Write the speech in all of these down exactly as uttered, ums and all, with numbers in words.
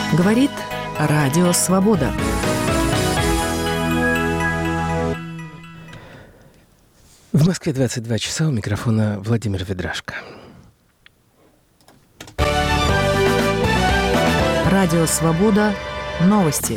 Говорит Радио Свобода. В Москве двадцать два часа, у микрофона Владимир Ведрашко. Радио Свобода. Новости.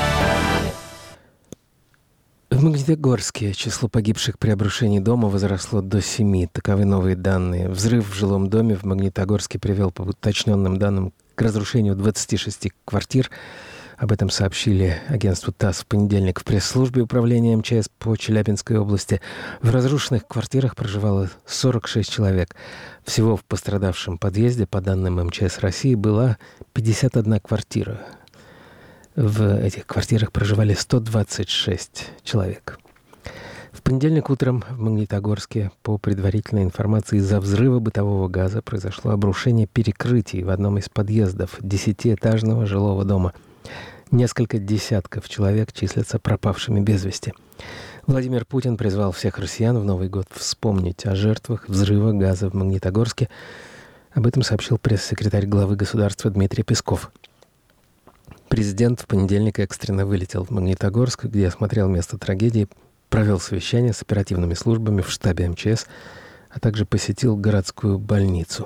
В Магнитогорске число погибших при обрушении дома возросло до семи. Таковы новые данные. Взрыв в жилом доме в Магнитогорске привел, по уточненным данным, к разрушению двадцати шести квартир. Об этом сообщили агентству ТАСС в понедельник в пресс-службе управления МЧС по Челябинской области. В разрушенных квартирах проживало сорок шесть человек. Всего в пострадавшем подъезде, по данным МЧС России, была пятьдесят одна квартира. В этих квартирах проживали сто двадцать шесть человек. В понедельник утром в Магнитогорске, по предварительной информации, из-за взрыва бытового газа произошло обрушение перекрытий в одном из подъездов десятиэтажного жилого дома. Несколько десятков человек числятся пропавшими без вести. Владимир Путин призвал всех россиян в Новый год вспомнить о жертвах взрыва газа в Магнитогорске. Об этом сообщил пресс-секретарь главы государства Дмитрий Песков. Президент в понедельник экстренно вылетел в Магнитогорск, где осмотрел место трагедии, провел совещание с оперативными службами в штабе МЧС, а также посетил городскую больницу.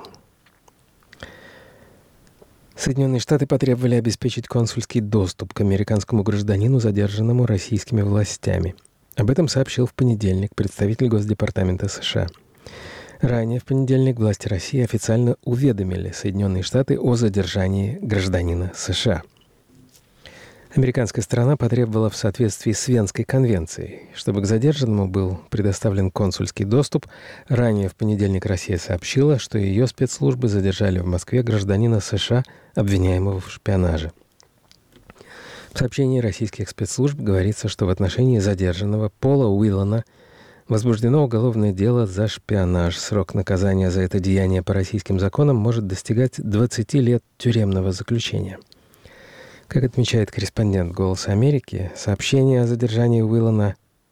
Соединенные Штаты потребовали обеспечить консульский доступ к американскому гражданину, задержанному российскими властями. Об этом сообщил в понедельник представитель Госдепартамента США. Ранее в понедельник власти России официально уведомили Соединенные Штаты о задержании гражданина США. Американская сторона потребовала в соответствии с Венской конвенцией, чтобы к задержанному был предоставлен консульский доступ. Ранее в понедельник Россия сообщила, что ее спецслужбы задержали в Москве гражданина США, обвиняемого в шпионаже. В сообщении российских спецслужб говорится, что в отношении задержанного Пола Уиллана возбуждено уголовное дело за шпионаж. Срок наказания за это деяние по российским законам может достигать двадцати лет тюремного заключения. Как отмечает корреспондент «Голоса Америки», сообщение о задержании Уиллана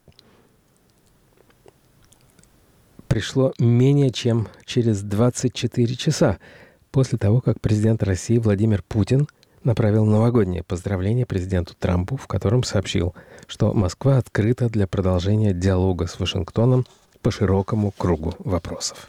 пришло менее чем через двадцать четыре часа после того, как президент России Владимир Путин направил новогоднее поздравление президенту Трампу, в котором сообщил, что Москва открыта для продолжения диалога с Вашингтоном по широкому кругу вопросов.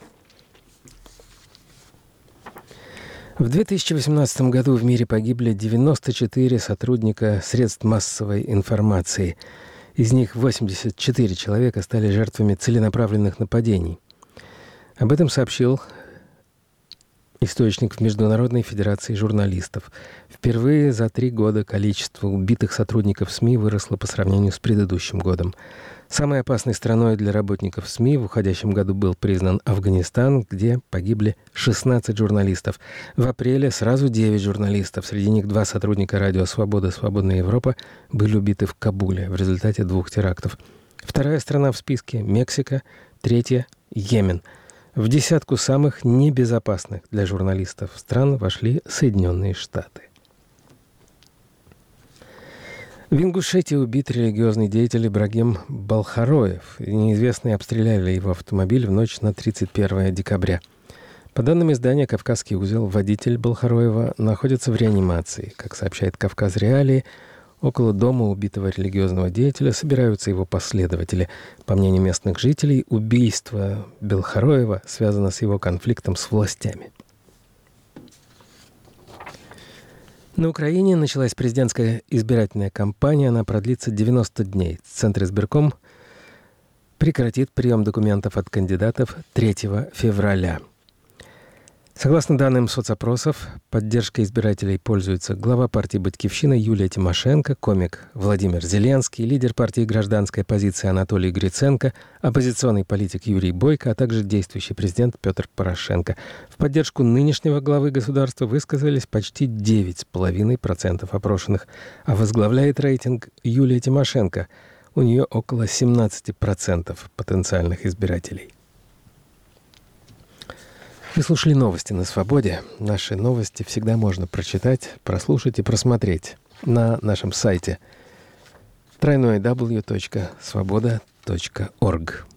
В две тысячи восемнадцатом году в мире погибли девяносто четыре сотрудника средств массовой информации. Из них восемьдесят четыре человека стали жертвами целенаправленных нападений. Об этом сообщил источник в Международной федерации журналистов. Впервые за три года количество убитых сотрудников СМИ выросло по сравнению с предыдущим годом. Самой опасной страной для работников СМИ в уходящем году был признан Афганистан, где погибли шестнадцать журналистов. В апреле сразу девять журналистов, среди них два сотрудника радио «Свобода», «Свободная Европа» были убиты в Кабуле в результате двух терактов. Вторая страна в списке — Мексика, третья — Йемен. В десятку самых небезопасных для журналистов стран вошли Соединенные Штаты. В Ингушетии убит религиозный деятель Ибрагим Балхароев. Неизвестные обстреляли его автомобиль в ночь на тридцать первое декабря. По данным издания «Кавказский узел», водитель Балхароева находится в реанимации. Как сообщает «Кавказ Реалии», около дома убитого религиозного деятеля собираются его последователи. По мнению местных жителей, убийство Балхароева связано с его конфликтом с властями. На Украине началась президентская избирательная кампания. Она продлится девяносто дней. Центр избирком прекратит прием документов от кандидатов третьего февраля. Согласно данным соцопросов, поддержкой избирателей пользуются глава партии «Батькивщина» Юлия Тимошенко, комик Владимир Зеленский, лидер партии «Гражданская позиция» Анатолий Гриценко, оппозиционный политик Юрий Бойко, а также действующий президент Петр Порошенко. В поддержку нынешнего главы государства высказались почти девять целых пять десятых процента опрошенных, а возглавляет рейтинг Юлия Тимошенко. У нее около семнадцать процентов потенциальных избирателей. Вы слушали новости на Свободе. Наши новости всегда можно прочитать, прослушать и просмотреть на нашем сайте дабл ю дабл ю дабл ю точка свобода точка орг.